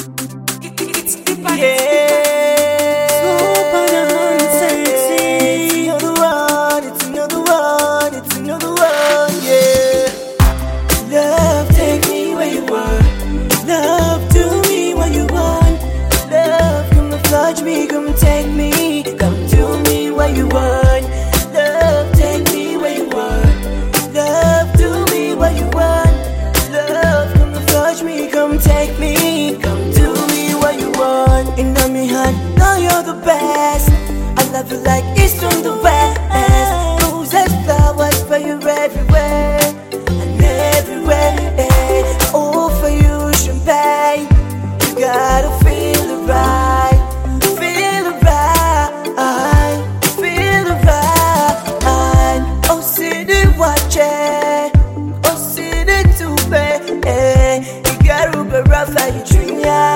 It's deeper. Yeah. Super nonsense. It's another one, it's another one, it's another one, yeah. Love, take me where you want. Love, do me what you want. Love, come and fudge me, come take me. Come do me what you want. Love, take me where you want. Love, do me what you want. Love, come and fudge me, come take me. Come do me what you want. In my hand, now you're the best. I love you like east from the west. Roses, flowers for you everywhere and everywhere. Oh, for you, champagne. You gotta feel it right. Feel it right. Feel it right. Oh, see the watch it. Oh, see the tupe. You gotta be rough like you drink.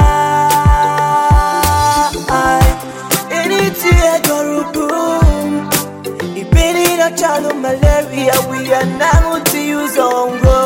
Chalo malaria, we are now to use on go.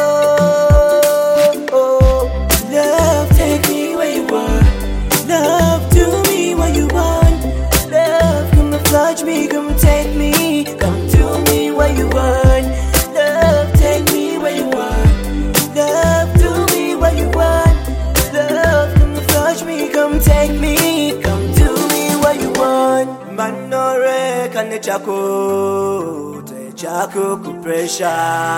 Love, take me where you want. Love, do me what you want. Love, come and fudge me, come take me. Come do me what you want. Love, take me where you want. Love, do me what you want. Love, come and fudge me, come take me. Come do me what you want. Manore kane chako, te chako ku pressure.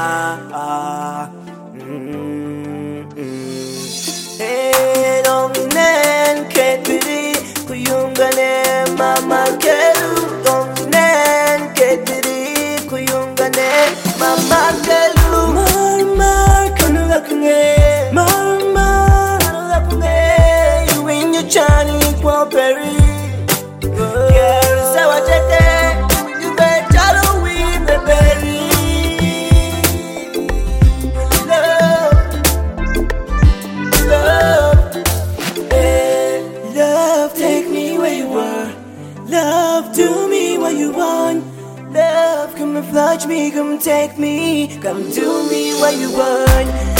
Hey, dominen ketiri kuyungane mama kelu. Dominen ketiri kuyungane mama kelu. Marmar kanuga kunge, marmar kanuga kunge. You in your Johnny Quaperi. Love, do me what you want. Love, come and fudge me, come take me. Come do me what you want.